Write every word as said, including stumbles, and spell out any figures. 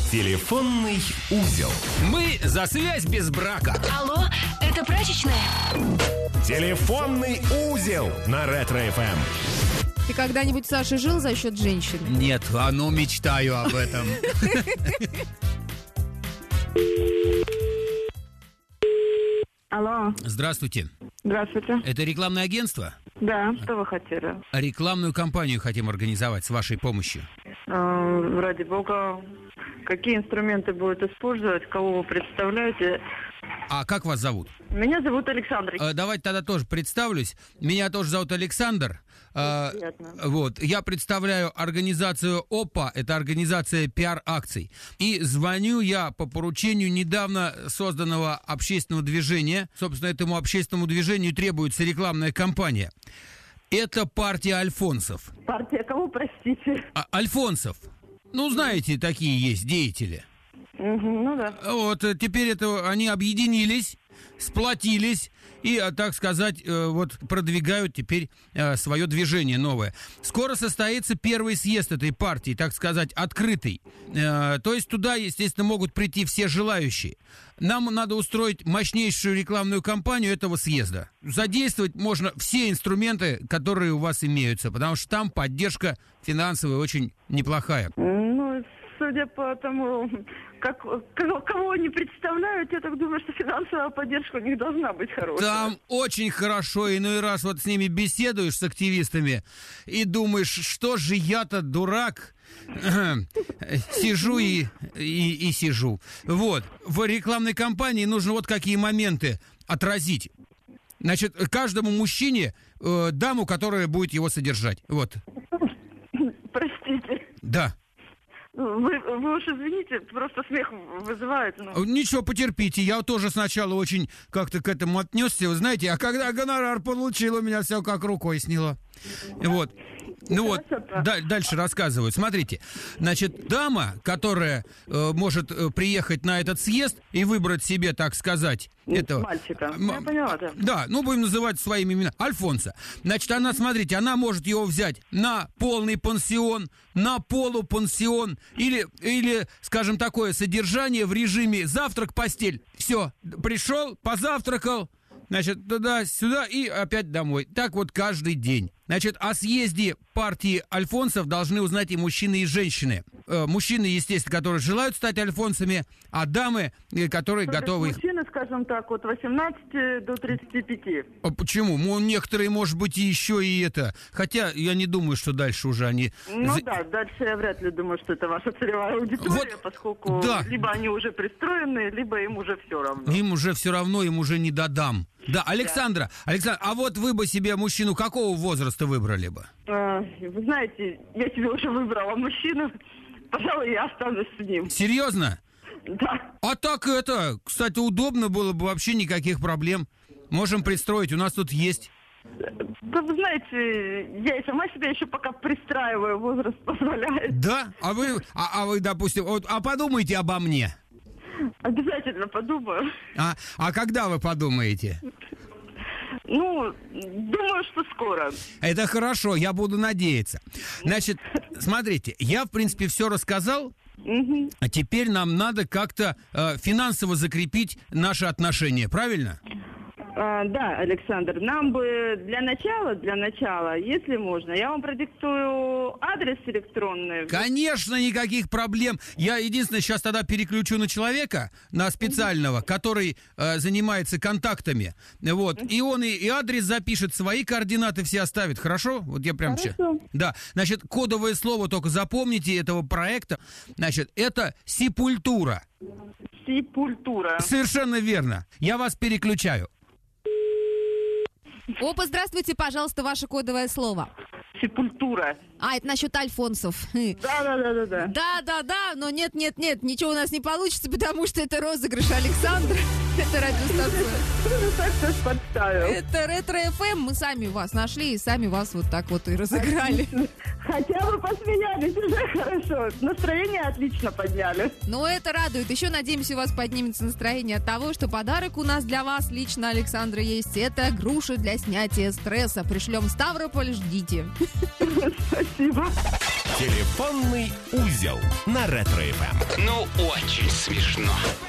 Телефонный узел. Мы за связь без брака. Алло, это прачечная? Телефонный узел на Ретро-эф эм. Ты когда-нибудь, Саша, жил за счет женщины? Нет, а ну мечтаю об этом. Алло. Здравствуйте. Здравствуйте. Это рекламное агентство? Да, что вы хотели? Рекламную кампанию хотим организовать с вашей помощью. Э, ради бога, какие инструменты будут использовать, кого вы представляете? А как вас зовут? Меня зовут Александр. Э, давайте тогда тоже представлюсь. Меня тоже зовут Александр. Э, Приятно. вот. Я представляю организацию ОПА, это организация пиар-акций. И звоню я по поручению недавно созданного общественного движения. Собственно, этому общественному движению требуется рекламная кампания. Это партия альфонсов. Партия кого, простите? А, альфонсов. Ну, знаете, такие есть деятели. Угу, ну да. Вот, теперь это они объединились, сплотились и, так сказать, вот продвигают теперь свое движение новое. Скоро состоится первый съезд этой партии, так сказать, открытый. То есть туда, естественно, могут прийти все желающие. Нам надо устроить мощнейшую рекламную кампанию этого съезда. Задействовать можно все инструменты, которые у вас имеются, потому что там поддержка финансовая очень неплохая. Ну, судя по тому, как, кого, кого они представляют, я так думаю, что финансовая поддержка у них должна быть хорошая. Там очень хорошо, иной раз вот с ними беседуешь, с активистами, и думаешь, что же я-то дурак, сижу и, и, и сижу. Вот, в рекламной кампании нужно вот какие моменты отразить. Значит, каждому мужчине э, даму, которая будет его содержать. Вот. Простите. Да. Вы, вы уж извините, просто смех вызывает. Ну. Ничего, потерпите. Я тоже сначала очень как-то к этому отнесся, вы знаете, а когда гонорар получил, у меня все как рукой сняло. Вот. Ну вот, да, дальше рассказывают. Смотрите, значит, дама, которая э, может э, приехать на этот съезд и выбрать себе, так сказать, этого... Мальчика. М- Я поняла, да. Да, ну будем называть своими именами. Альфонса. Значит, она, смотрите, она может его взять на полный пансион, на полупансион или, или, скажем, такое содержание в режиме завтрак-постель. Все, пришел, позавтракал, значит, туда-сюда и опять домой. Так вот каждый день. Значит, о съезде партии альфонсов должны узнать и мужчины, и женщины. Э, мужчины, естественно, которые желают стать альфонсами, а дамы, э, которые То готовы есть их... мужчины, скажем так, от восемнадцати до тридцати пяти. А почему? Ну, некоторые, может быть, и еще и это. Хотя я не думаю, что дальше уже они... Ну да, дальше я вряд ли думаю, что это ваша целевая аудитория, Вот, поскольку да. либо они уже пристроены, либо им уже все равно. Им уже все равно, им уже не додам. Да, Александра, Александра, а вот вы бы себе мужчину какого возраста выбрали бы? А, вы знаете, я себе уже выбрала мужчину, пожалуй, я останусь с ним. Серьезно? Да. А так это, кстати, удобно было бы, вообще никаких проблем. Можем пристроить, у нас тут есть. Да вы знаете, я и сама себя еще пока пристраиваю, возраст позволяет. Да? А вы, а, а вы, допустим, вот, а подумайте обо мне. Обязательно подумаю. А, а когда вы подумаете? Ну, думаю, что скоро. Это хорошо, я буду надеяться. Значит, смотрите, я, в принципе, все рассказал. Угу. А теперь нам надо как-то э, финансово закрепить наши отношения, правильно? А, да, Александр, нам бы для начала, для начала, если можно, я вам продиктую адрес электронный. Конечно, никаких проблем. Я единственное сейчас тогда переключу на человека, на специального, который э, занимается контактами. Вот. И он и, и адрес запишет, свои координаты все оставит. Хорошо? Вот я прям сейчас. Да. Значит, кодовое слово только запомните этого проекта. Значит, это сепультура. Сепультура. Совершенно верно. Я вас переключаю. Опа, здравствуйте, пожалуйста, ваше кодовое слово. Сепультура. А, это насчет альфонсов. Да, да, да, да, да. Да, да, да, но нет, нет, нет, ничего у нас не получится, потому что это розыгрыш Александра. Это радиостанция. Кто так нас подставил? Это Ретро-эф эм. Мы сами вас нашли и сами вас вот так вот и разыграли. Хотя бы посмеялись, уже хорошо. Настроение отлично подняли. Но это радует. Еще, надеемся, у вас поднимется настроение от того, что подарок у нас для вас лично, Александра, есть. Это груша для снятия стресса. Пришлем в Ставрополь, ждите. Спасибо. Телефонный узел на Ретро-ФМ. Ну, очень смешно.